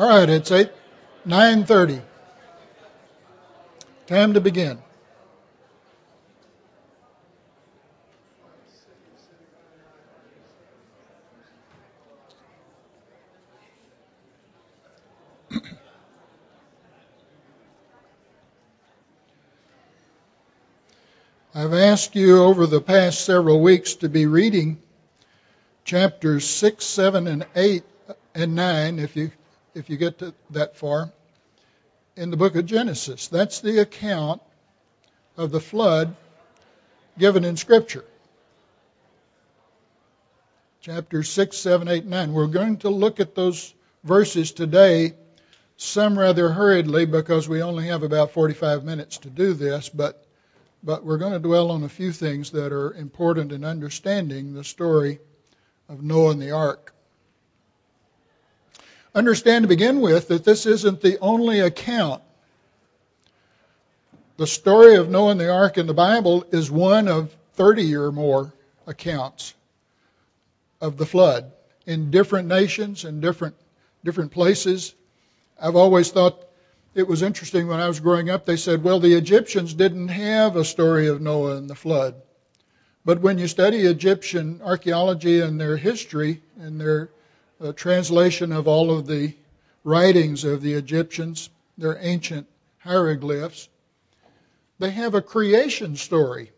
All right, it's 9:30. Time to begin. I've asked you over the past several weeks to be reading chapters 6, 7, and 8 and 9, if you get to that far, in the book of Genesis. That's the account of the flood given in Scripture. Chapters 6, 7, 8, and 9. We're going to look at those verses today, some rather hurriedly because we only have about 45 minutes to do this, but we're going to dwell on a few things that are important in understanding the story of Noah and the ark. Understand to begin with that this isn't the only account. The story of Noah and the ark in the Bible is one of 30 or more accounts of the flood in different nations and different places. I've always thought it was interesting when I was growing up. They said, well, the Egyptians didn't have a story of Noah and the flood. But when you study Egyptian archaeology and their history and their translation of all of the writings of the Egyptians, their ancient hieroglyphs, they have a creation story.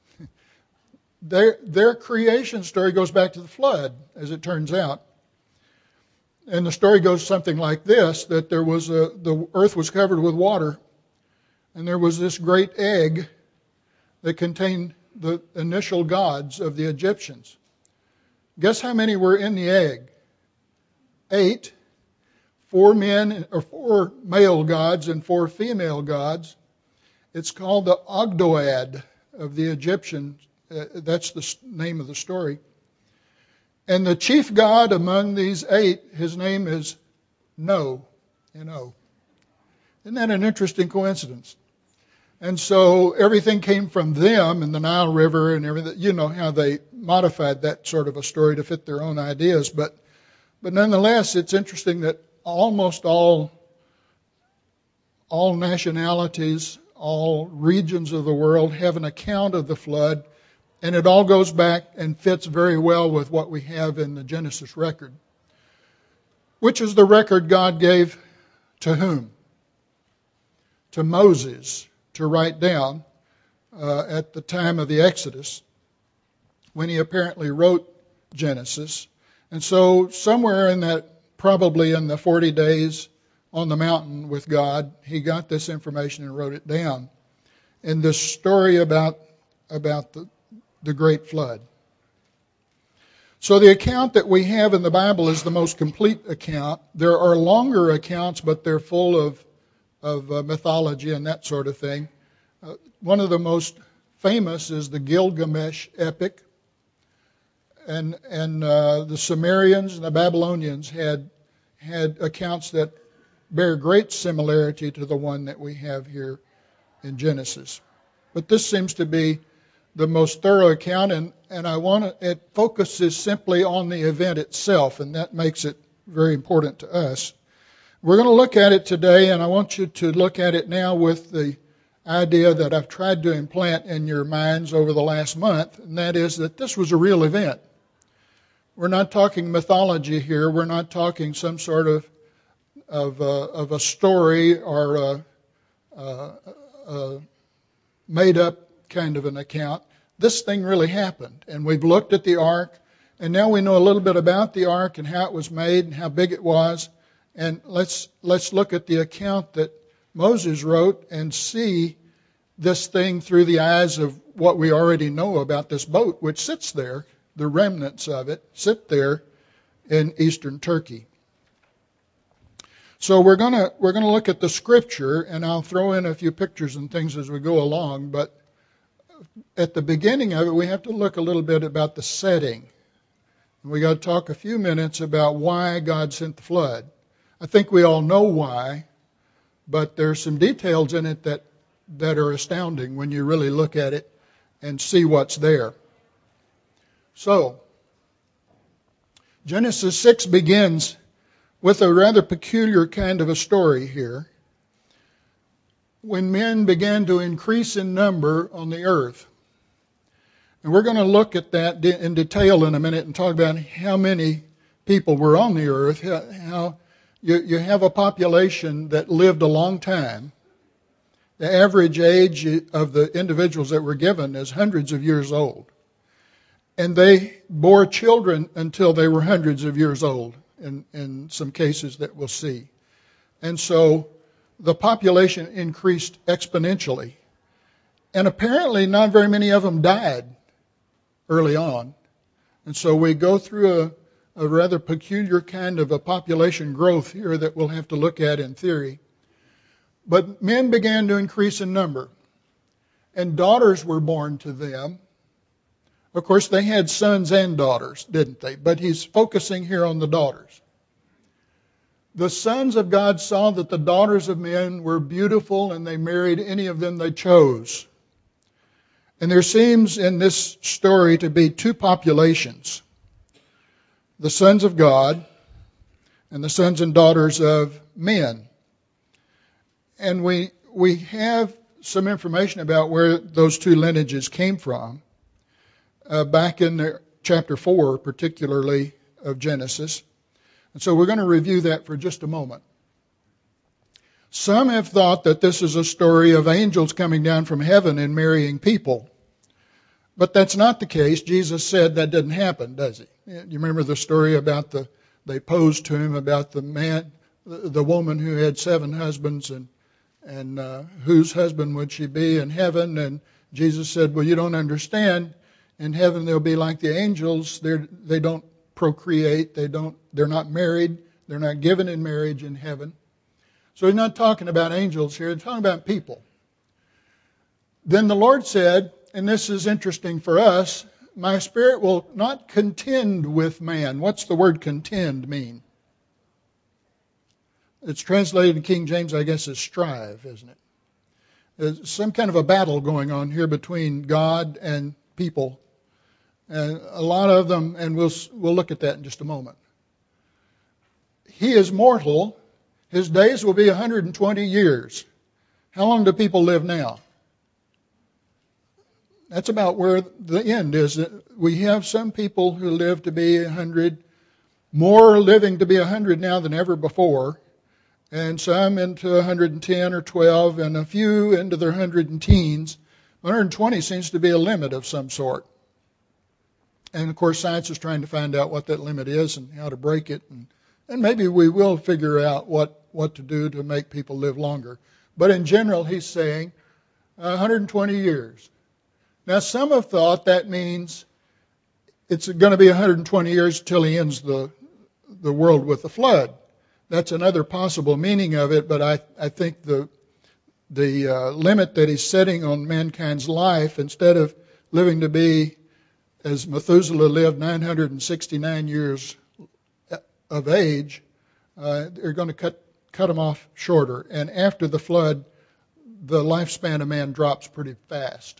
Their creation story goes back to the flood, as it turns out. And the story goes something like this, that there was the earth was covered with water, and there was this great egg that contained the initial gods of the Egyptians. Guess how many were in the egg? 8. 4 male gods and 4 female gods. It's called the Ogdoad of the Egyptians. That's the name of the story. And the chief god among these 8, his name is No, N-O. Isn't that an interesting coincidence? And so everything came from them in the Nile River and everything. You know how they modified that sort of a story to fit their own ideas. But nonetheless, it's interesting that almost all nationalities, all regions of the world have an account of the flood. And it all goes back and fits very well with what we have in the Genesis record. Which is the record God gave to whom? To Moses to write down at the time of the Exodus, when he apparently wrote Genesis. And so somewhere in that, probably in the 40 days on the mountain with God, he got this information and wrote it down. In this story about the great flood. So the account that we have in the Bible is the most complete account. There are longer accounts, but they're full of mythology and that sort of thing. One of the most famous is the Gilgamesh epic. And the Sumerians and the Babylonians had accounts that bear great similarity to the one that we have here in Genesis. But this seems to be the most thorough account, and it focuses simply on the event itself, and that makes it very important to us. We're going to look at it today, and I want you to look at it now with the idea that I've tried to implant in your minds over the last month, and that is that this was a real event. We're not talking mythology here. We're not talking some sort of a story or a made-up kind of an account. This thing really happened, and we've looked at the ark, and now we know a little bit about the ark and how it was made and how big it was. And let's look at the account that Moses wrote and see this thing through the eyes of what we already know about this boat, which sits there. The remnants of it sit there in eastern Turkey. So we're gonna look at the scripture, and I'll throw in a few pictures and things as we go along, but at the beginning of it, we have to look a little bit about the setting. We got to talk a few minutes about why God sent the flood. I think we all know why, but there's some details in it that are astounding when you really look at it and see what's there. So, Genesis 6 begins with a rather peculiar kind of a story here. When men began to increase in number on the earth. And we're going to look at that in detail in a minute and talk about how many people were on the earth, how you have a population that lived a long time. The average age of the individuals that were given is hundreds of years old. And they bore children until they were hundreds of years old in some cases that we'll see. And so the population increased exponentially. And apparently not very many of them died early on. And so we go through a rather peculiar kind of a population growth here that we'll have to look at in theory. But men began to increase in number. And daughters were born to them. Of course, they had sons and daughters, didn't they? But he's focusing here on the daughters. The sons of God saw that the daughters of men were beautiful, and they married any of them they chose. And there seems in this story to be two populations. The sons of God and the sons and daughters of men. And we have some information about where those two lineages came from. Back in chapter 4, particularly of Genesis. And so we're going to review that for just a moment. Some have thought that this is a story of angels coming down from heaven and marrying people. But that's not the case. Jesus said that didn't happen, does he? You remember the story about they posed to him about the woman who had 7 husbands and whose husband would she be in heaven? And Jesus said, well, you don't understand. In heaven they'll be like the angels. They don't procreate. They're not married. They're not given in marriage in heaven. So he's not talking about angels here. He's talking about people. Then the Lord said, and this is interesting for us, my spirit will not contend with man. What's the word contend mean? It's translated in King James, I guess, as strive, isn't it? There's some kind of a battle going on here between God and people. And a lot of them, and we'll look at that in just a moment. He is mortal. His days will be 120 years. How long do people live now? That's about where the end is. We have some people who live to be 100, more living to be 100 now than ever before, and some into 110 or 12, and a few into their 110s. 120 seems to be a limit of some sort. And, of course, science is trying to find out what that limit is and how to break it. And maybe we will figure out what to do to make people live longer. But in general, he's saying 120 years. Now, some have thought that means it's going to be 120 years until he ends the world with the flood. That's another possible meaning of it, but I think the limit that he's setting on mankind's life, instead of living to be, as Methuselah lived, 969 years of age, they're going to cut him off shorter. And after the flood, the lifespan of man drops pretty fast.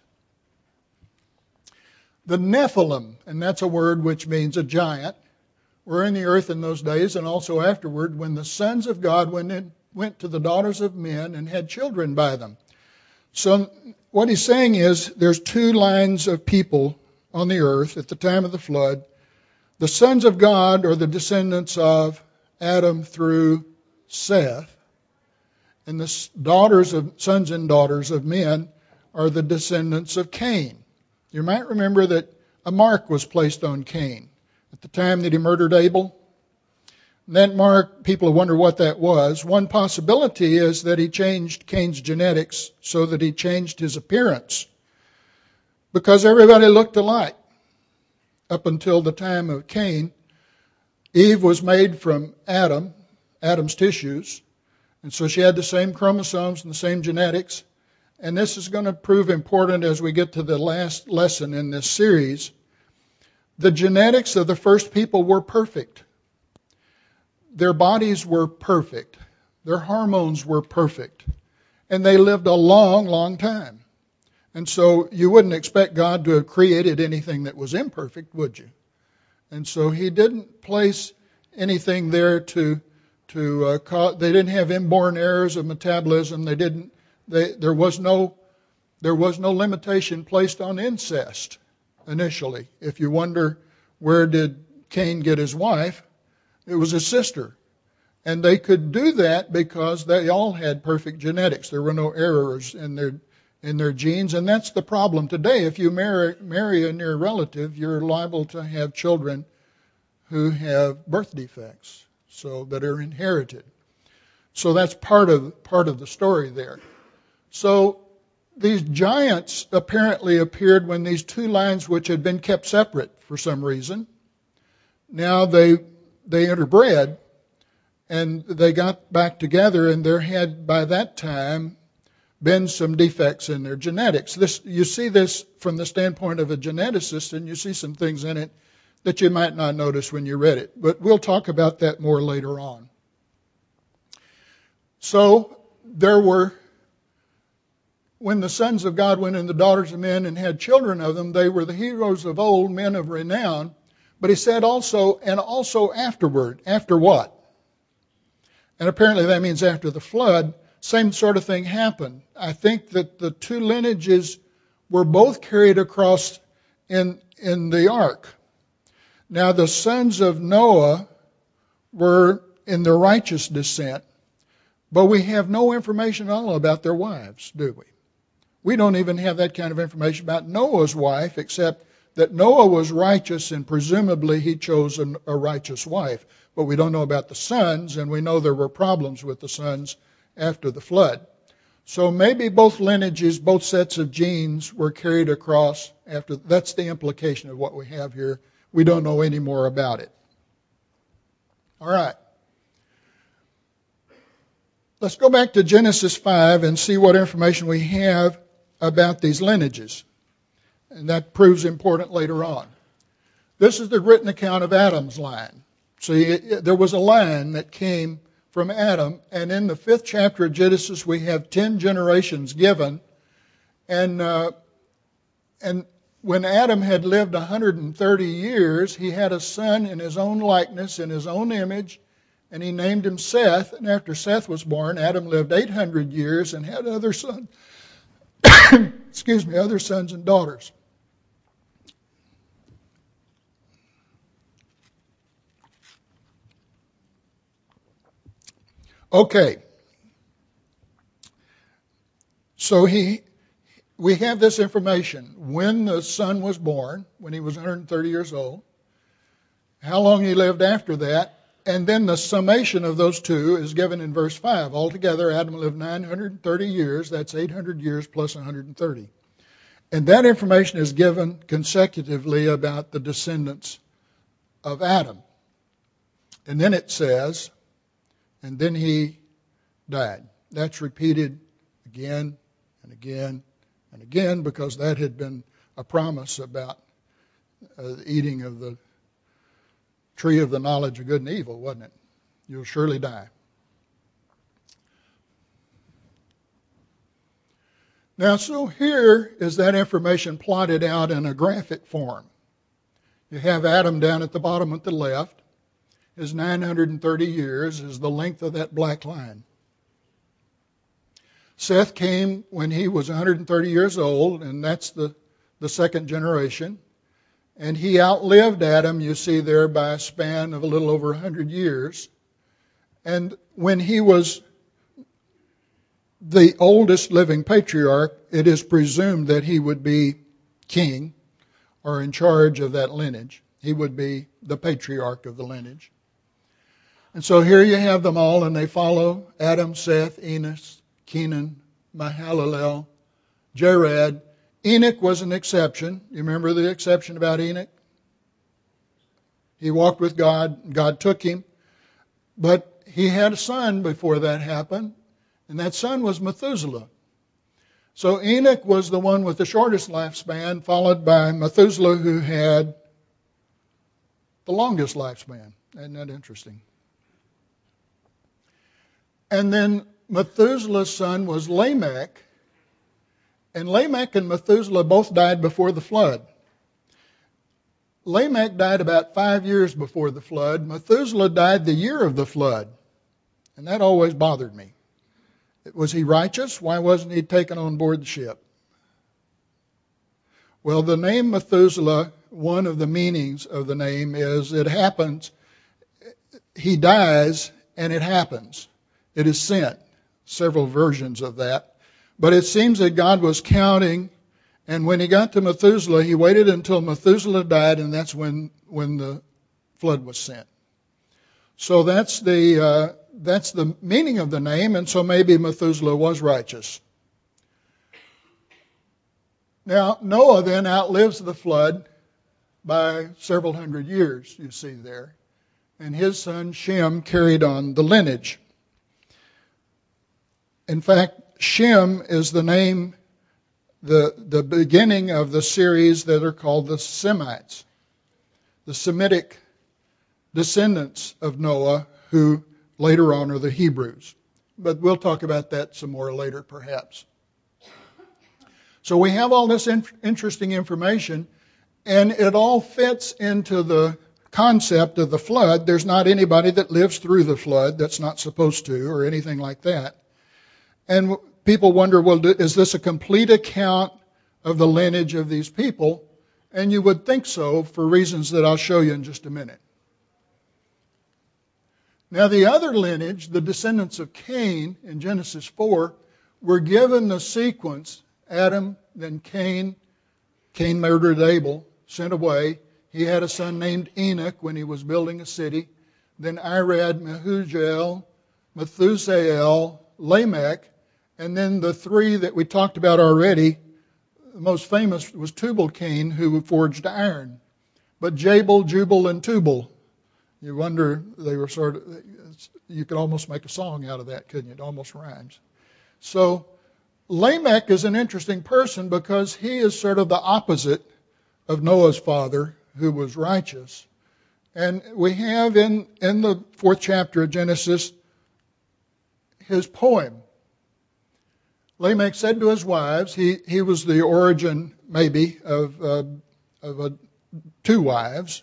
The Nephilim, and that's a word which means a giant, were in the earth in those days, and also afterward, when the sons of God went to the daughters of men and had children by them. So what he's saying is there's two lines of people on the earth at the time of the flood. The sons of God are the descendants of Adam through Seth, and the sons and daughters of men are the descendants of Cain. You might remember that a mark was placed on Cain at the time that he murdered Abel. And that mark, people wonder what that was. One possibility is that he changed Cain's genetics so that he changed his appearance, because everybody looked alike up until the time of Cain. Eve was made from Adam's tissues, and so she had the same chromosomes and the same genetics. And this is going to prove important as we get to the last lesson in this series. The genetics of the first people were perfect. Their bodies were perfect. Their hormones were perfect. And they lived a long, long time. And so you wouldn't expect God to have created anything that was imperfect, would you? And so he didn't place anything there to They didn't have inborn errors of metabolism. There was no limitation placed on incest initially. If you wonder where did Cain get his wife, it was his sister. And they could do that because they all had perfect genetics. There were no errors in their genes, and that's the problem today. If you marry a near relative, you're liable to have children who have birth defects, so that are inherited. So that's part of the story there. So these giants apparently appeared when these two lines, which had been kept separate for some reason, now they interbred. And they got back together, and there had, by that time, been some defects in their genetics. You see this from the standpoint of a geneticist, and you see some things in it that you might not notice when you read it. But we'll talk about that more later on. So when the sons of God went in the daughters of men and had children of them, they were the heroes of old, men of renown. But he said also, and also afterward. After what? And apparently that means after the flood, same sort of thing happened. I think that the two lineages were both carried across in the ark. Now the sons of Noah were in the righteous descent, but we have no information at all about their wives, do we? We don't even have that kind of information about Noah's wife, except that Noah was righteous and presumably he chose a righteous wife. But we don't know about the sons, and we know there were problems with the sons after the flood. So maybe both lineages, both sets of genes were carried across after. That's the implication of what we have here. We don't know any more about it. All right. Let's go back to Genesis 5 and see what information we have about these lineages. And that proves important later on. This is the written account of Adam's line. See, there was a line that came from Adam, and in the 5th chapter of Genesis we have 10 generations given. And when Adam had lived 130 years, he had a son in his own likeness, in his own image, and he named him Seth. And after Seth was born, Adam lived 800 years and had other sons, other sons and daughters. Okay, so we have this information. When the son was born, when he was 130 years old, how long he lived after that, and then the summation of those two is given in verse 5. Altogether, Adam lived 930 years. That's 800 years plus 130. And that information is given consecutively about the descendants of Adam. And then it says, and then he died. That's repeated again and again and again because that had been a promise about eating of the tree of the knowledge of good and evil, wasn't it? You'll surely die. Now, so here is that information plotted out in a graphic form. You have Adam down at the bottom at the left. His 930 years is the length of that black line. Seth came when he was 130 years old, and that's the second generation. And he outlived Adam, you see there, by a span of a little over 100 years. And when he was the oldest living patriarch, it is presumed that he would be king or in charge of that lineage. He would be the patriarch of the lineage. And so here you have them all, and they follow Adam, Seth, Enos, Kenan, Mahalalel, Jared. Enoch was an exception. You remember the exception about Enoch? He walked with God. God took him. But he had a son before that happened, and that son was Methuselah. So Enoch was the one with the shortest lifespan, followed by Methuselah, who had the longest lifespan. Isn't that interesting? And then Methuselah's son was Lamech. And Lamech and Methuselah both died before the flood. Lamech died about 5 years before the flood. Methuselah died the year of the flood. And that always bothered me. Was he righteous? Why wasn't he taken on board the ship? Well, the name Methuselah, one of the meanings of the name is it happens. He dies and it happens. It is sent. Several versions of that. But it seems that God was counting, and when he got to Methuselah, he waited until Methuselah died, and that's when the flood was sent. So that's the meaning of the name, and so maybe Methuselah was righteous. Now, Noah then outlives the flood by several hundred years, you see there. And his son Shem carried on the lineage. In fact, Shem is the name, the beginning of the series that are called the Semites, the Semitic descendants of Noah, who later on are the Hebrews. But we'll talk about that some more later, perhaps. So we have all this interesting information, and it all fits into the concept of the flood. There's not anybody that lives through the flood that's not supposed to, or anything like that. And people wonder, well, is this a complete account of the lineage of these people? And you would think so, for reasons that I'll show you in just a minute. Now, the other lineage, the descendants of Cain in Genesis 4, were given the sequence: Adam, then Cain. Cain murdered Abel, sent away. He had a son named Enoch when he was building a city. Then Irad, Mehujael, Methusael, Lamech, and then the three that we talked about already. The most famous was Tubal-Cain, who forged iron. But Jabal, Jubal, and Tubal, you wonder, they were sort of, you could almost make a song out of that, couldn't you? It almost rhymes. So Lamech is an interesting person because he is sort of the opposite of Noah's father, who was righteous. And we have in the 4th chapter of Genesis his poem. Lamech said to his wives, he was the origin, maybe, of two wives,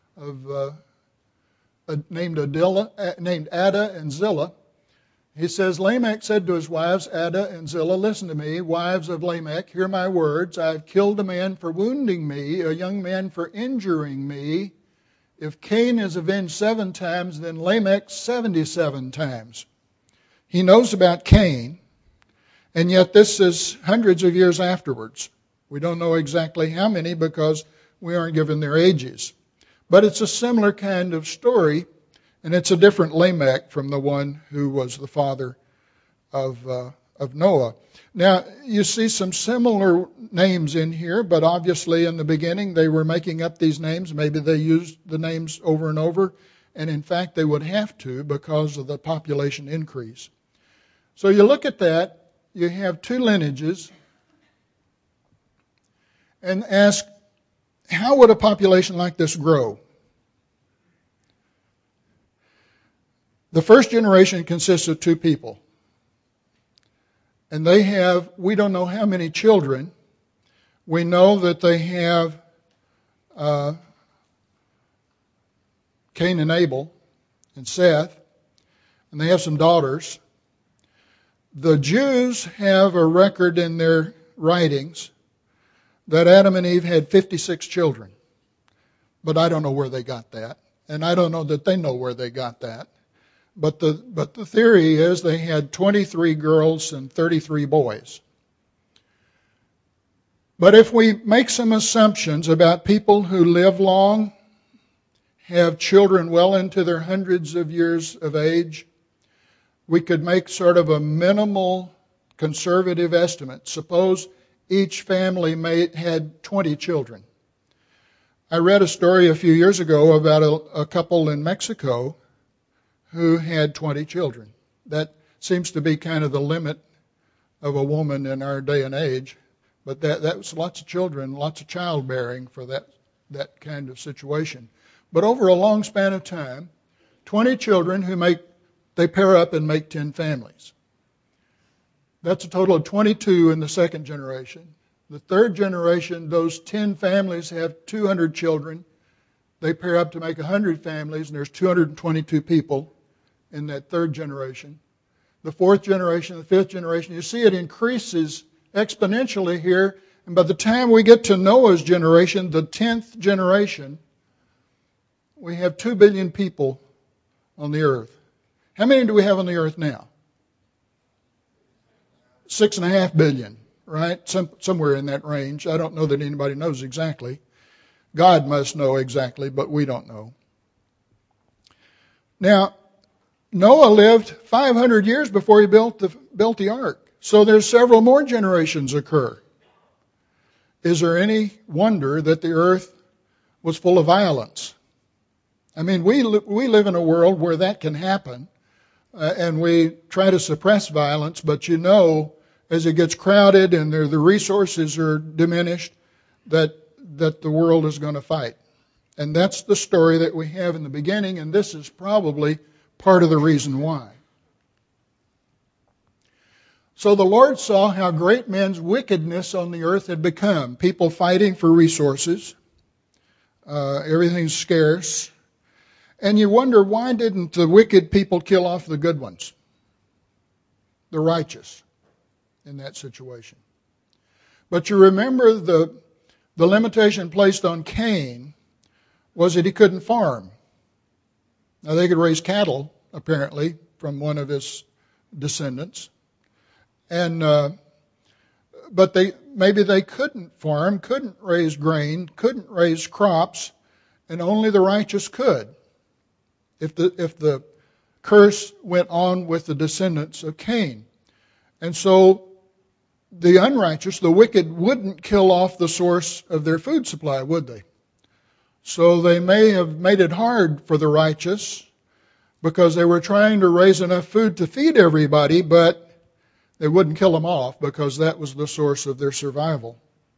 named Ada and Zillah. He says, Lamech said to his wives, Ada and Zillah, listen to me, wives of Lamech, hear my words. I have killed a man for wounding me, a young man for injuring me. If Cain is avenged 7 times, then Lamech 77 times. He knows about Cain, and yet this is hundreds of years afterwards. We don't know exactly how many because we aren't given their ages. But it's a similar kind of story, and it's a different Lamech from the one who was the father of Noah. Now, you see some similar names in here, but obviously in the beginning they were making up these names. Maybe they used the names over and over, and in fact they would have to because of the population increase. So you look at that, you have 2 lineages, and ask, how would a population like this grow? The first generation consists of 2 people. And they have, we don't know how many children. We know that they have Cain and Abel and Seth, and they have some daughters. The Jews have a record in their writings that Adam and Eve had 56 children. But I don't know where they got that. And I don't know that they know where they got that. But the theory is they had 23 girls and 33 boys. But if we make some assumptions about people who live long, have children well into their hundreds of years of age, we could make sort of a minimal conservative estimate. Suppose each family had 20 children. I read a story a few years ago about a couple in Mexico who had 20 children. That seems to be kind of the limit of a woman in our day and age. But that was lots of children, lots of childbearing for that kind of situation. But over a long span of time, 20 children they pair up and make 10 families. That's a total of 22 in the second generation. The third generation, those 10 families have 200 children. They pair up to make 100 families, and there's 222 people in that third generation. The fourth generation, the fifth generation, you see it increases exponentially here. And by the time we get to Noah's generation, the 10th generation, we have 2 billion people on the earth. How many do we have on the earth now? 6.5 billion, right? Somewhere in that range. I don't know that anybody knows exactly. God must know exactly, but we don't know. Now, Noah lived 500 years before he built the ark. So there's several more generations occur. Is there any wonder that the earth was full of violence? I mean, we live in a world where that can happen, and we try to suppress violence, but you know, as it gets crowded and the resources are diminished, that the world is going to fight. And that's the story that we have in the beginning, and this is probably part of the reason why. So the Lord saw how great men's wickedness on the earth had become. People fighting for resources. Everything's scarce. And you wonder, why didn't the wicked people kill off the good ones? The righteous in that situation. But you remember the limitation placed on Cain was that he couldn't farm. Now, they could raise cattle, apparently, from one of his descendants. But maybe they couldn't farm, couldn't raise grain, couldn't raise crops, and only the righteous could. If the curse went on with the descendants of Cain. And so the unrighteous, the wicked, wouldn't kill off the source of their food supply, would they? So they may have made it hard for the righteous because they were trying to raise enough food to feed everybody, but they wouldn't kill them off because that was the source of their survival.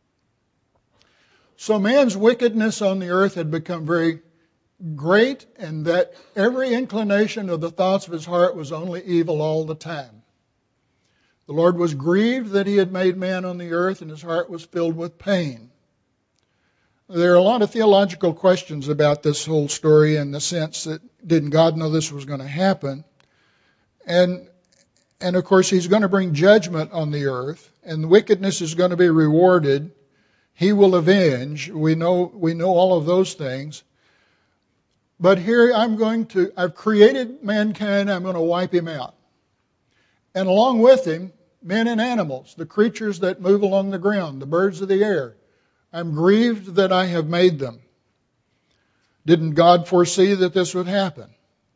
So man's wickedness on the earth had become very great, and that every inclination of the thoughts of his heart was only evil all the time. The Lord was grieved that he had made man on the earth, and his heart was filled with pain. There are a lot of theological questions about this whole story in the sense that, didn't God know this was going to happen? And of course, he's going to bring judgment on the earth, and wickedness is going to be rewarded. He will avenge. We know all of those things. But here I've created mankind, I'm going to wipe him out. And along with him, men and animals, the creatures that move along the ground, the birds of the air. I'm grieved that I have made them. Didn't God foresee that this would happen?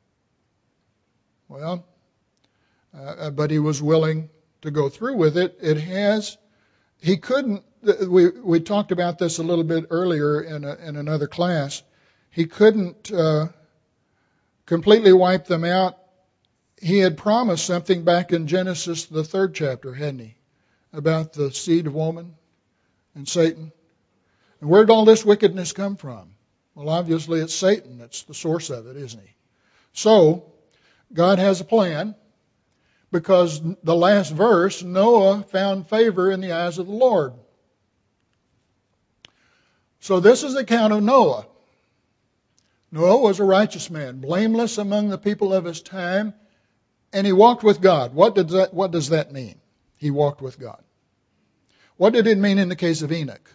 Well, but he was willing to go through with it. He couldn't, we talked about this a little bit earlier in another class. He couldn't completely wipe them out. He had promised something back in Genesis, the 3rd chapter, hadn't he? About the seed of woman and Satan. And where did all this wickedness come from? Well, obviously it's Satan. That's the source of it, isn't he? So, God has a plan, because the last verse, Noah found favor in the eyes of the Lord. So this is the account of Noah. Noah was a righteous man, blameless among the people of his time, and he walked with God. What does that mean? He walked with God. What did it mean in the case of Enoch?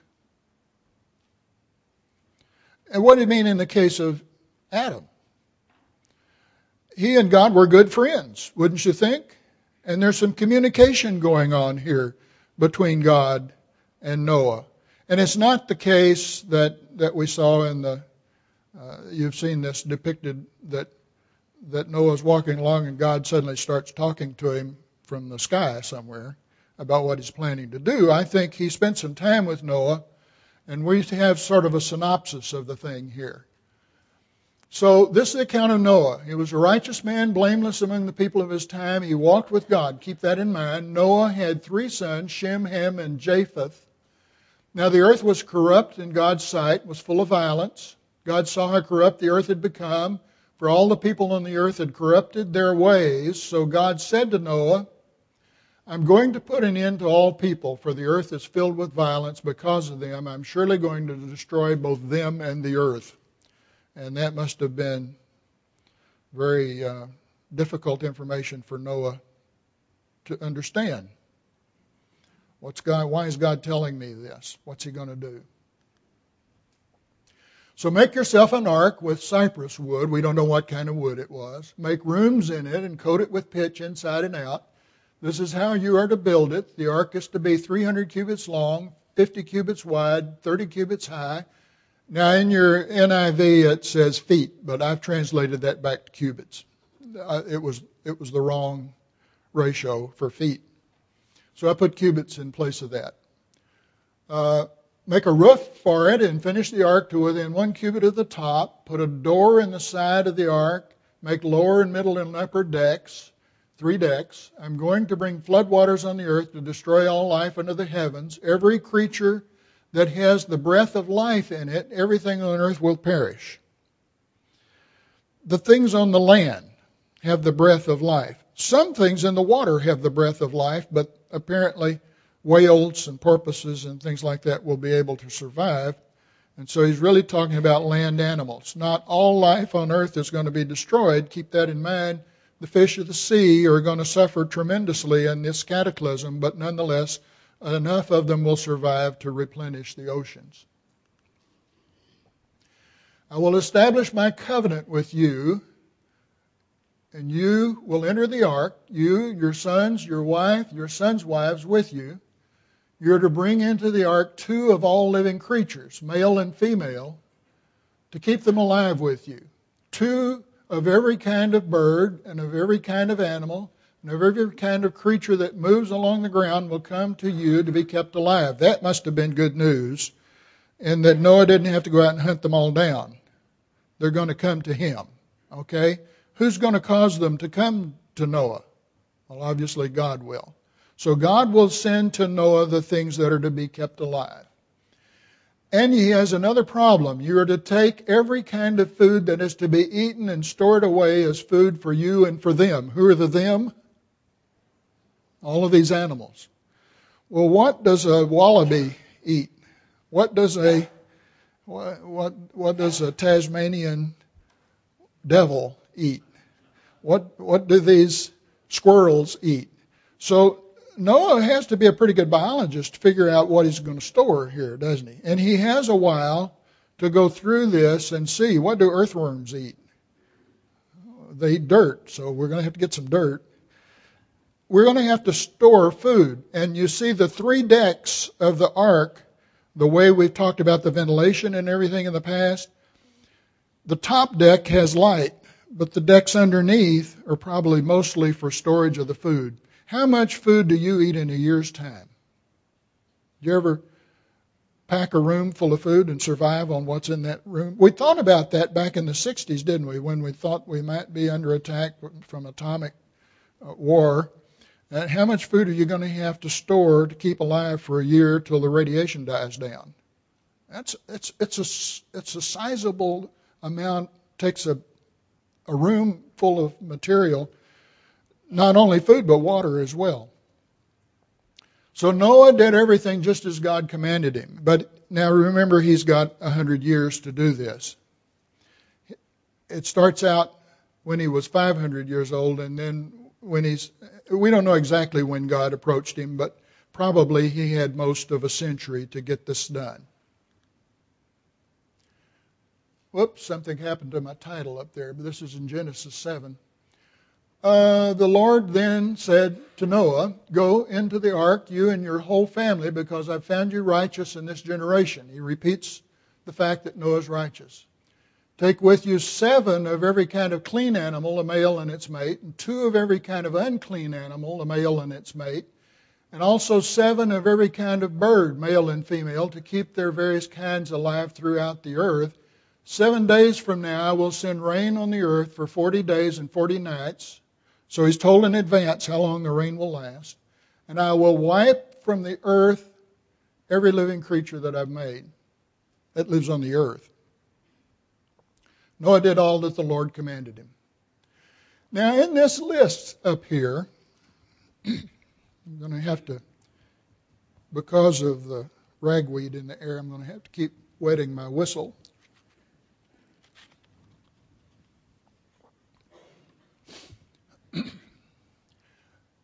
And what did it mean in the case of Adam? He and God were good friends, wouldn't you think? And there's some communication going on here between God and Noah. And it's not the case that we saw in the, you've seen this depicted, that Noah's walking along and God suddenly starts talking to him from the sky somewhere about what he's planning to do. I think he spent some time with Noah, and we have sort of a synopsis of the thing here. So this is the account of Noah. He was a righteous man, blameless among the people of his time. He walked with God. Keep that in mind. Noah had 3 sons, Shem, Ham, and Japheth. Now the earth was corrupt in God's sight, was full of violence. God saw how corrupt the earth had become, for all the people on the earth had corrupted their ways. So God said to Noah, I'm going to put an end to all people, for the earth is filled with violence. Because of them, I'm surely going to destroy both them and the earth. And that must have been very difficult information for Noah to understand. Why is God telling me this? What's he going to do? So make yourself an ark with cypress wood. We don't know what kind of wood it was. Make rooms in it and coat it with pitch inside and out. This is how you are to build it. The ark is to be 300 cubits long, 50 cubits wide, 30 cubits high. Now in your NIV it says feet, but I've translated that back to cubits. It was the wrong ratio for feet. So I put cubits in place of that. Make a roof for it and finish the ark to within 1 cubit of the top. Put a door in the side of the ark. Make lower and middle and upper decks, 3 decks. I'm going to bring floodwaters on the earth to destroy all life under the heavens. Every creature that has the breath of life in it, everything on earth will perish. The things on the land have the breath of life. Some things in the water have the breath of life, but apparently whales and porpoises and things like that will be able to survive. And so he's really talking about land animals. Not all life on earth is going to be destroyed. Keep that in mind. The fish of the sea are going to suffer tremendously in this cataclysm, but nonetheless, enough of them will survive to replenish the oceans. I will establish my covenant with you, and you will enter the ark, you, your sons, your wife, your sons' wives with you. You're to bring into the ark 2 of all living creatures, male and female, to keep them alive with you. 2 of every kind of bird and of every kind of animal and of every kind of creature that moves along the ground will come to you to be kept alive. That must have been good news, and that Noah didn't have to go out and hunt them all down. They're going to come to him. Okay? Who's going to cause them to come to Noah? Well, obviously God will. So God will send to Noah the things that are to be kept alive. And he has another problem. You are to take every kind of food that is to be eaten and stored away as food for you and for them. Who are the them? All of these animals. Well, what does a wallaby eat? What does a Tasmanian devil eat? What do these squirrels eat? So Noah has to be a pretty good biologist to figure out what he's going to store here, doesn't he? And he has a while to go through this and see, what do earthworms eat? They eat dirt, so we're going to have to get some dirt. We're going to have to store food. And you see the 3 decks of the ark, the way we've talked about the ventilation and everything in the past, the top deck has light, but the decks underneath are probably mostly for storage of the food. How much food do you eat in a year's time? Do you ever pack a room full of food and survive on what's in that room? We thought about that back in the 60s, didn't we, when we thought we might be under attack from atomic war. And how much food are you going to have to store to keep alive for a year till the radiation dies down? It's a sizable amount. Takes a room full of material, not only food but water as well. So Noah did everything just as God commanded him. But now remember, he's got 100 years to do this. It starts out when he was 500 years old, and then we don't know exactly when God approached him, but probably he had most of a century to get this done. Whoops, something happened to my title up there, but this is in Genesis 7. The Lord then said to Noah, go into the ark, you and your whole family, because I've found you righteous in this generation. He repeats the fact that Noah's righteous. Take with you 7 of every kind of clean animal, a male and its mate, and 2 of every kind of unclean animal, a male and its mate, and also 7 of every kind of bird, male and female, to keep their various kinds alive throughout the earth. 7 days from now I will send rain on the earth for 40 days and 40 nights. So he's told in advance how long the rain will last. And I will wipe from the earth every living creature that I've made that lives on the earth. Noah did all that the Lord commanded him. Now in this list up here, I'm going to have to, because of the ragweed in the air, I'm going to have to keep wetting my whistle.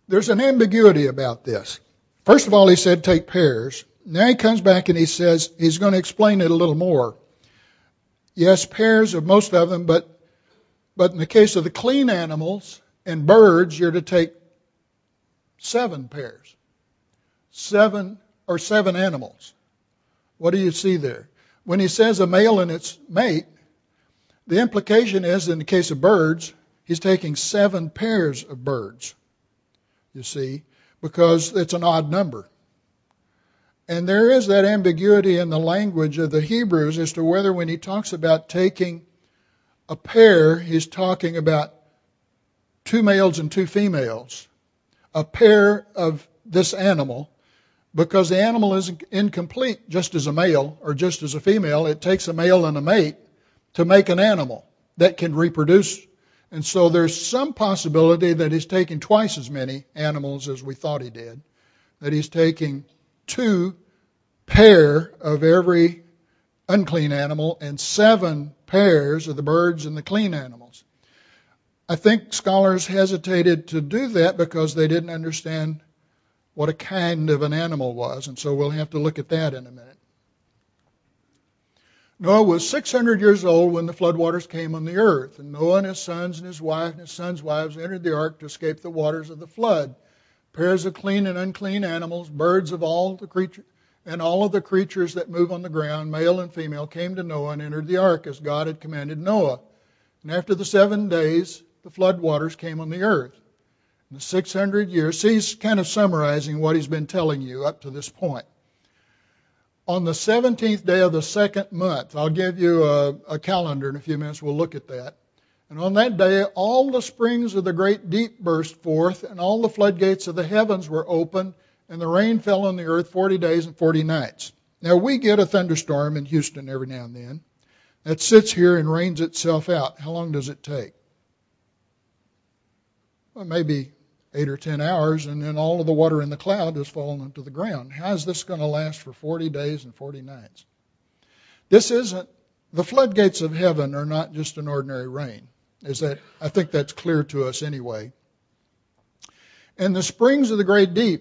There's an ambiguity about this. First of all, he said take pairs. Now he comes back and he says he's going to explain it a little more. Yes, pairs of most of them, but in the case of the clean animals and birds, you're to take 7 pairs. 7 animals. What do you see there? When he says a male and its mate, the implication is in the case of birds, he's taking 7 pairs of birds, you see, because it's an odd number. And there is that ambiguity in the language of the Hebrews as to whether when he talks about taking a pair, he's talking about 2 males and 2 females, a pair of this animal, because the animal is incomplete just as a male or just as a female. It takes a male and a mate to make an animal that can reproduce. And so there's some possibility that he's taking twice as many animals as we thought he did, that he's taking 2 pair of every unclean animal and 7 pairs of the birds and the clean animals. I think scholars hesitated to do that because they didn't understand what a kind of an animal was, and so we'll have to look at that in a minute. Noah was 600 years old when the floodwaters came on the earth, and Noah and his sons and his wife and his sons' wives entered the ark to escape the waters of the flood. Pairs of clean and unclean animals, birds of all the creatures, and all of the creatures that move on the ground, male and female, came to Noah and entered the ark as God had commanded Noah. And after the 7 days, the floodwaters came on the earth. In the 600 years, see, he's kind of summarizing what he's been telling you up to this point. On the 17th day of the 2nd month, I'll give you a calendar in a few minutes, we'll look at that. And on that day, all the springs of the great deep burst forth, and all the floodgates of the heavens were opened, and the rain fell on the earth 40 days and 40 nights. Now, we get a thunderstorm in Houston every now and then that sits here and rains itself out. How long does it take? Well, maybe 8 or 10 hours, and then all of the water in the cloud has fallen into the ground. How is this going to last for 40 days and 40 nights? This isn't, the floodgates of heaven are not just an ordinary rain. I think that's clear to us anyway. And the springs of the great deep,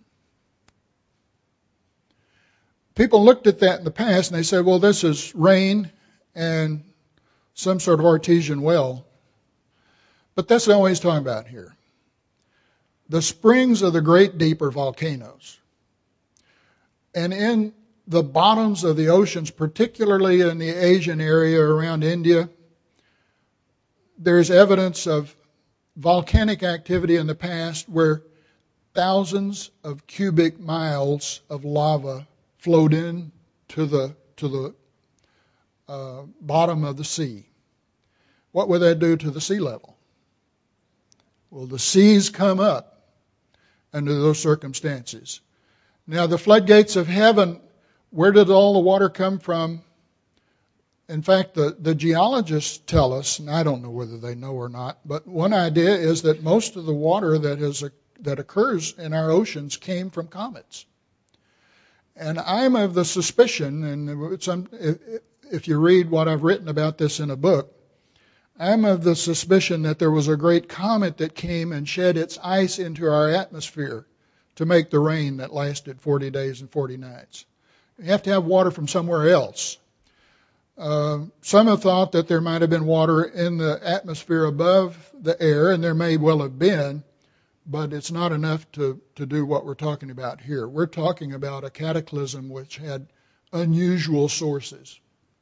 people looked at that in the past and they said, well, this is rain and some sort of artesian well. But that's not what he's talking about here. The springs of the great deep are volcanoes. And in the bottoms of the oceans, particularly in the Asian area around India, there's evidence of volcanic activity in the past where thousands of cubic miles of lava flowed in to the bottom of the sea. What would that do to the sea level? Well, the seas come up under those circumstances. Now, the floodgates of heaven, where did all the water come from? In fact, the geologists tell us, and I don't know whether they know or not, but one idea is that most of the water that occurs in our oceans came from comets. And I'm of the suspicion, and if you read what I've written about this in a book, I'm of the suspicion that there was a great comet that came and shed its ice into our atmosphere to make the rain that lasted 40 days and 40 nights. You have to have water from somewhere else. Some have thought that there might have been water in the atmosphere above the air, and there may well have been, but it's not enough to do what we're talking about here. We're talking about a cataclysm which had unusual sources.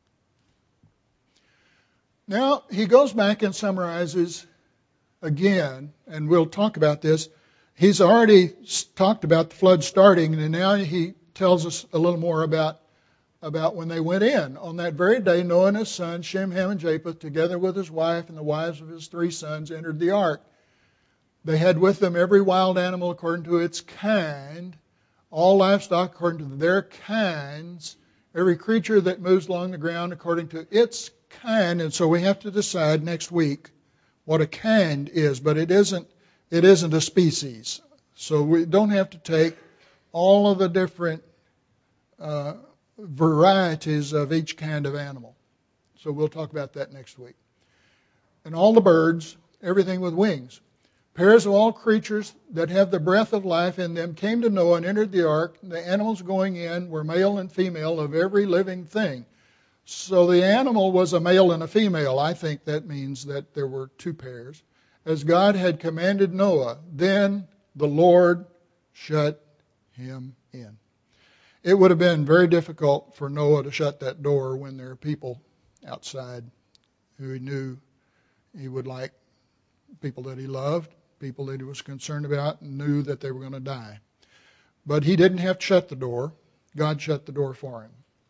Now, he goes back and summarizes again, and we'll talk about this. He's already talked about the flood starting, and now he tells us a little more about when they went in. On that very day, Noah and his sons, Shem, Ham, and Japheth, together with his wife and the wives of his 3 sons, entered the ark. They had with them every wild animal according to its kind, all livestock according to their kinds, every creature that moves along the ground according to its kind. And so we have to decide next week what a kind is, but it isn't a species. So we don't have to take all of the different varieties of each kind of animal. So we'll talk about that next week. And all the birds, everything with wings. Pairs of all creatures that have the breath of life in them came to Noah and entered the ark. The animals going in were male and female of every living thing. So the animal was a male and a female. I think that means that there were two pairs. As God had commanded Noah, then the Lord shut him in. It would have been very difficult for Noah to shut that door when there are people outside who he knew he would like, people that he loved, people that he was concerned about, and knew that they were going to die. But he didn't have to shut the door. God shut the door for him.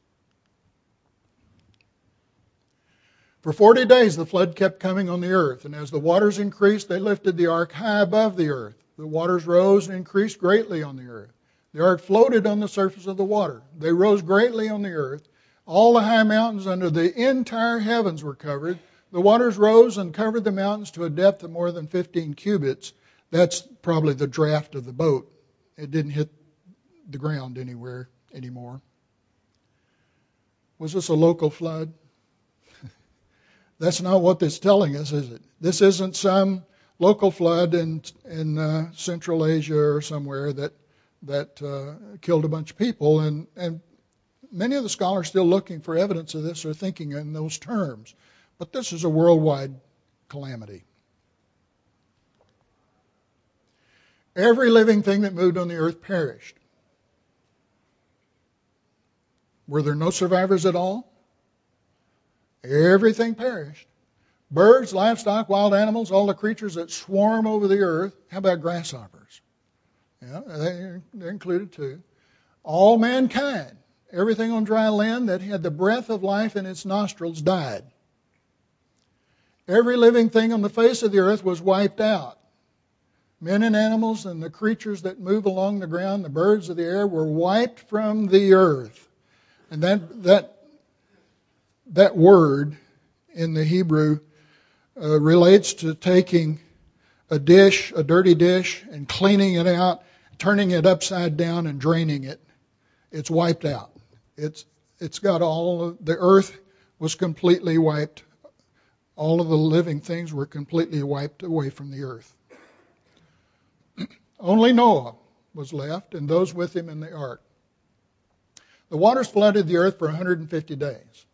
For 40 days the flood kept coming on the earth, and as the waters increased, they lifted the ark high above the earth. The waters rose and increased greatly on the earth. The ark floated on the surface of the water. They rose greatly on the earth. All the high mountains under the entire heavens were covered. The waters rose and covered the mountains to a depth of more than 15 cubits. That's probably the draft of the boat. It didn't hit the ground anywhere anymore. Was this a local flood? That's not what this is telling us, is it? This isn't some local flood in Central Asia or somewhere that killed a bunch of people. And many of the scholars still looking for evidence of this are thinking in those terms. But this is a worldwide calamity. Every living thing that moved on the earth perished. Were there no survivors at all? Everything perished. Birds, livestock, wild animals, all the creatures that swarm over the earth. How about grasshoppers? Yeah, they're included too. All mankind, everything on dry land that had the breath of life in its nostrils died. Every living thing on the face of the earth was wiped out. Men and animals and the creatures that move along the ground, the birds of the air, were wiped from the earth. And that word in the Hebrew relates to taking a dish, a dirty dish, and cleaning it out, turning it upside down and draining it. It's wiped out. It's got all of, the earth was completely wiped. All of the living things were completely wiped away from the earth. Only Noah was left and those with him in the ark. The waters flooded the earth for 150 days.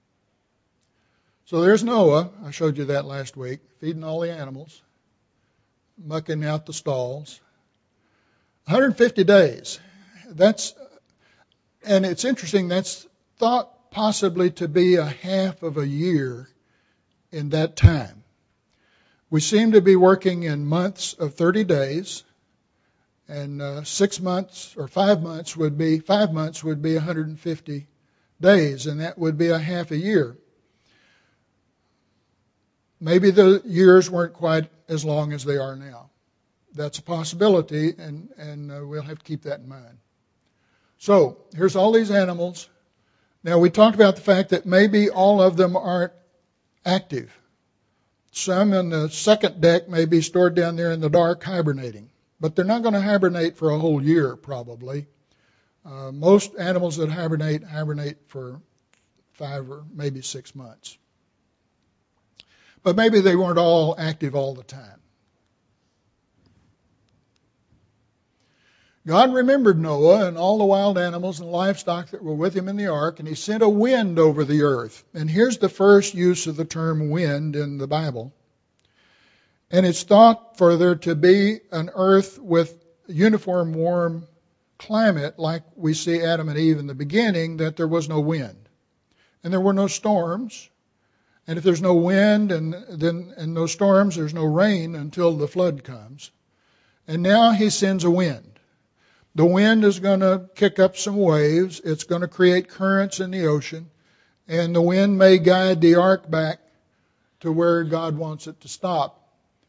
So there's Noah, I showed you that last week, feeding all the animals, mucking out the stalls. 150 days. And it's interesting, that's thought possibly to be a half of a year in that time. We seem to be working in months of 30 days, and 6 months or 5 months would be 150 days, and that would be a half a year. Maybe the years weren't quite as long as they are now. That's a possibility, and we'll have to keep that in mind. So here's all these animals. Now we talked about the fact that maybe all of them aren't active. Some in the second deck may be stored down there in the dark hibernating, but they're not going to hibernate for a whole year probably. Most animals that hibernate for 5 or maybe 6 months. But maybe they weren't all active all the time. God remembered Noah and all the wild animals and livestock that were with him in the ark, and he sent a wind over the earth. And here's the first use of the term wind in the Bible. And it's thought for there to be an earth with uniform warm climate like we see Adam and Eve in the beginning, that there was no wind. And there were no storms. And if there's no wind and no storms, there's no rain until the flood comes. And now he sends a wind. The wind is going to kick up some waves. It's going to create currents in the ocean. And the wind may guide the ark back to where God wants it to stop.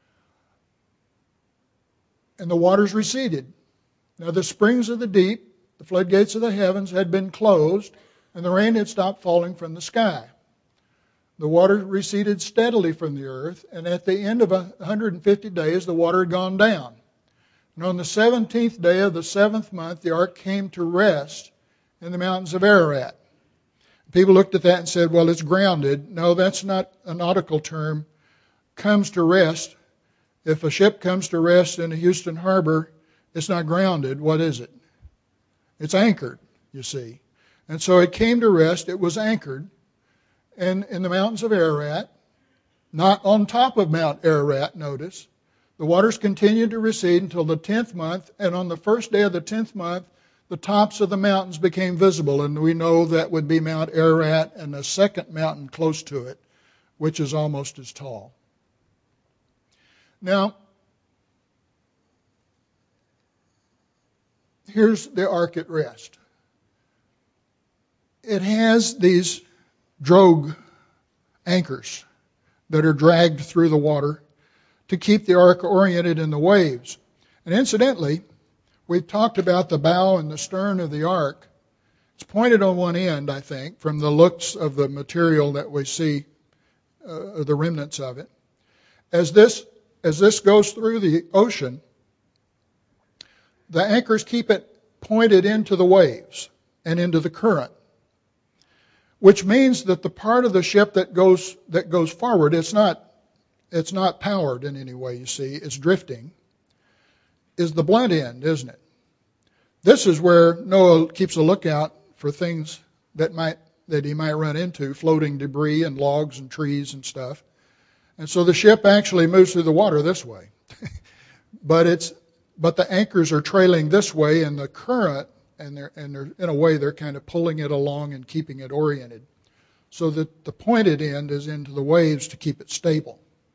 And the waters receded. Now the springs of the deep, the floodgates of the heavens had been closed, and the rain had stopped falling from the sky. The water receded steadily from the earth, and at the end of 150 days, the water had gone down. And on the 17th day of the 7th month, the ark came to rest in the mountains of Ararat. People looked at that and said, well, it's grounded. No, that's not a nautical term. Comes to rest If a ship comes to rest in Houston Harbor, it's not grounded. What is it? It's anchored, you see. And so it came to rest. It was anchored in the mountains of Ararat, not on top of Mount Ararat, notice. The waters continued to recede until the 10th month, and on the first day of the 10th month, the tops of the mountains became visible, and we know that would be Mount Ararat and the second mountain close to it, which is almost as tall. Now, here's the ark at rest. It has these drogue anchors that are dragged through the water to keep the ark oriented in the waves. And incidentally, we've talked about the bow and the stern of the ark. It's pointed on one end, I think, from the looks of the material that we see, the remnants of it. As this goes through the ocean, the anchors keep it pointed into the waves and into the current, which means that the part of the ship that goes forward, it's not powered in any way, you see, it's drifting, is the blunt end, isn't it? This is where Noah keeps a lookout for things that he might run into, floating debris and logs and trees and stuff. And so the ship actually moves through the water this way. But the anchors are trailing this way in the current, and they're in a way they're kind of pulling it along and keeping it oriented, so that the pointed end is into the waves to keep it stable.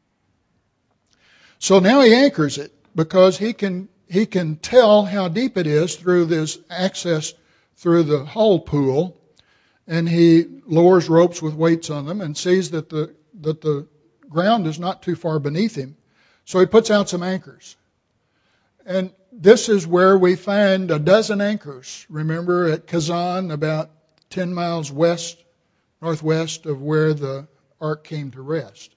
So now he anchors it because he can tell how deep it is through this access through the hull pool, and he lowers ropes with weights on them and sees that the ground is not too far beneath him. So he puts out some anchors. And this is where we find a dozen anchors. Remember at Kazan, about 10 miles northwest of where the ark came to rest.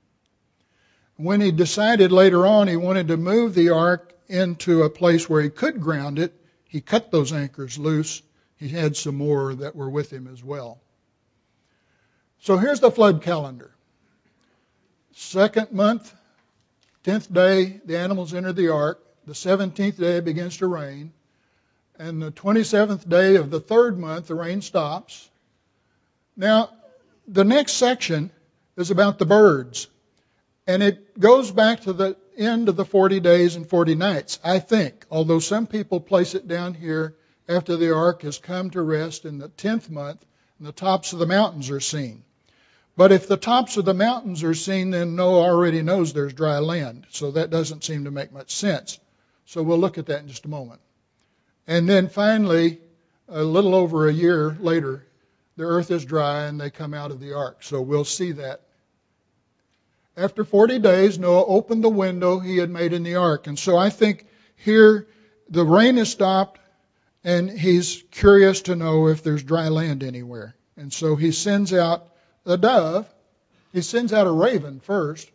When he decided later on he wanted to move the ark into a place where he could ground it, he cut those anchors loose. He had some more that were with him as well. So here's the flood calendar. Second month, 10th day, the animals enter the ark. The 17th day it begins to rain. And the 27th day of the third month, the rain stops. Now, the next section is about the birds. And it goes back to the end of the 40 days and 40 nights, I think. Although some people place it down here after the ark has come to rest in the 10th month and the tops of the mountains are seen. But if the tops of the mountains are seen, then Noah already knows there's dry land. So that doesn't seem to make much sense. So we'll look at that in just a moment. And then finally, a little over a year later, the earth is dry and they come out of the ark. So we'll see that. After 40 days, Noah opened the window he had made in the ark. And so I think here the rain has stopped and he's curious to know if there's dry land anywhere. And so he sends out a dove. He sends out a raven first.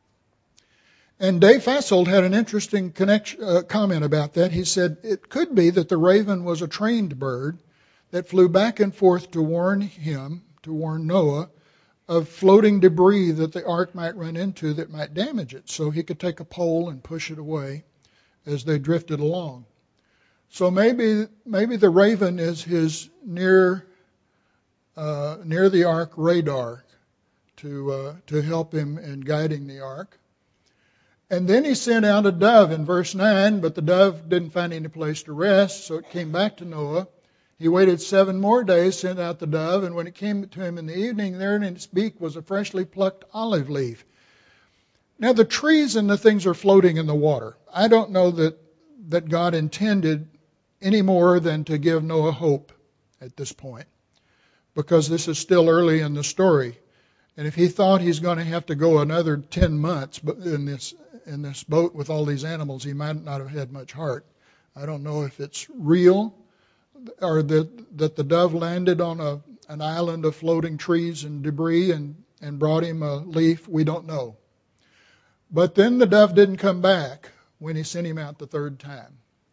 And Dave Fassold had an interesting comment about that. He said it could be that the raven was a trained bird that flew back and forth to warn Noah, of floating debris that the ark might run into that might damage it. So he could take a pole and push it away as they drifted along. So maybe the raven is his near the ark radar to help him in guiding the ark. And then he sent out a dove in verse 9, but the dove didn't find any place to rest, so it came back to Noah. He waited 7 more days, sent out the dove, and when it came to him in the evening, there in its beak was a freshly plucked olive leaf. Now the trees and the things are floating in the water. I don't know that God intended any more than to give Noah hope at this point, because this is still early in the story. And if he thought he's going to have to go another 10 months in this boat with all these animals, he might not have had much heart. I don't know if it's real or that the dove landed on an island of floating trees and debris and brought him a leaf. We don't know. But then the dove didn't come back when he sent him out the third time.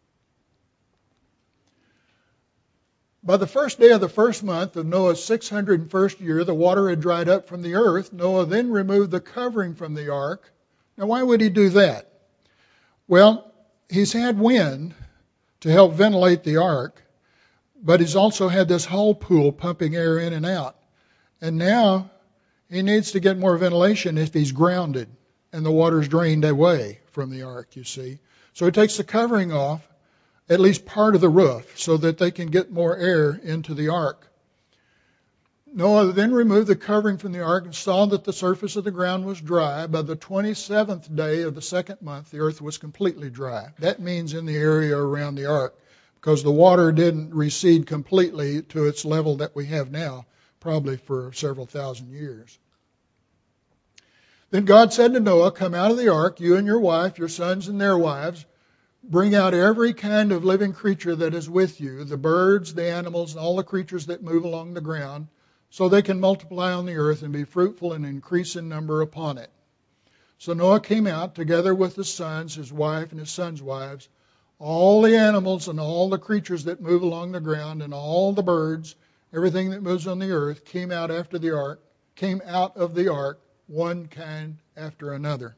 By the first day of the first month of Noah's 601st year, the water had dried up from the earth. Noah then removed the covering from the ark, Now, why would he do that? Well, he's had wind to help ventilate the ark, but he's also had this hull pool pumping air in and out. And now he needs to get more ventilation if he's grounded and the water's drained away from the ark, you see. So he takes the covering off, at least part of the roof, so that they can get more air into the ark. Noah then removed the covering from the ark and saw that the surface of the ground was dry. By the 27th day of the second month, the earth was completely dry. That means in the area around the ark, because the water didn't recede completely to its level that we have now, probably for several thousand years. Then God said to Noah, "Come out of the ark, you and your wife, your sons and their wives. Bring out every kind of living creature that is with you, the birds, the animals, and all the creatures that move along the ground, so they can multiply on the earth and be fruitful and increase in number upon it." So Noah came out together with his sons, his wife, and his sons' wives, all the animals and all the creatures that move along the ground, and all the birds, everything that moves on the earth, came out of the ark, one kind after another.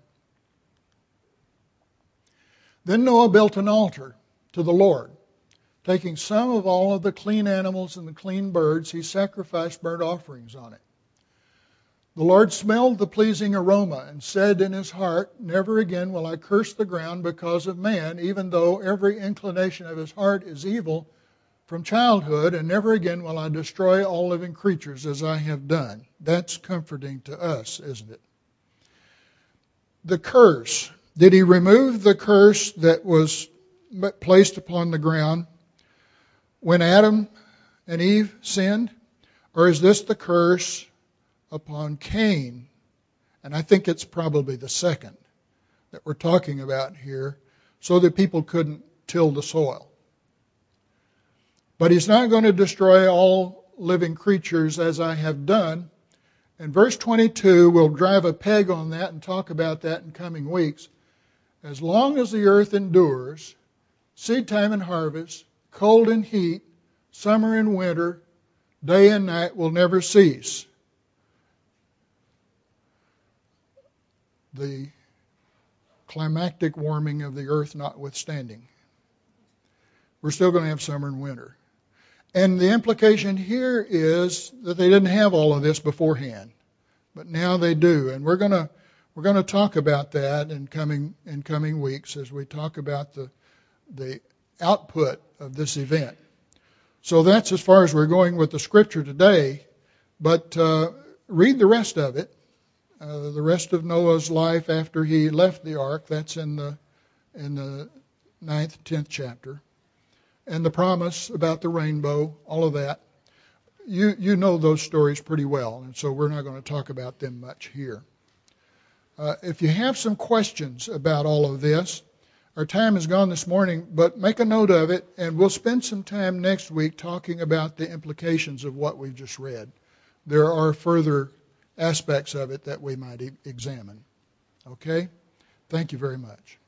Then Noah built an altar to the Lord. Taking some of all of the clean animals and the clean birds, he sacrificed burnt offerings on it. The Lord smelled the pleasing aroma and said in his heart, "Never again will I curse the ground because of man, even though every inclination of his heart is evil from childhood, and never again will I destroy all living creatures as I have done." That's comforting to us, isn't it? The curse. Did he remove the curse that was placed upon the ground when Adam and Eve sinned? Or is this the curse upon Cain? And I think it's probably the second that we're talking about here, so that people couldn't till the soil. But he's not going to destroy all living creatures as I have done. And verse 22 will drive a peg on that and talk about that in coming weeks. As long as the earth endures, seed time and harvest, cold and heat, summer and winter, day and night will never cease. The climactic warming of the earth notwithstanding. We're still going to have summer and winter. And the implication here is that they didn't have all of this beforehand, but now they do. And we're going to talk about that in coming weeks as we talk about the output of this event. So that's as far as we're going with the scripture today. But read the rest of it, the rest of Noah's life after he left the ark. That's in the 9th, 10th chapter. And the promise about the rainbow, all of that. You know those stories pretty well, and so we're not going to talk about them much here. If you have some questions about all of this, our time is gone this morning, but make a note of it, and we'll spend some time next week talking about the implications of what we've just read. There are further aspects of it that we might examine. Okay? Thank you very much.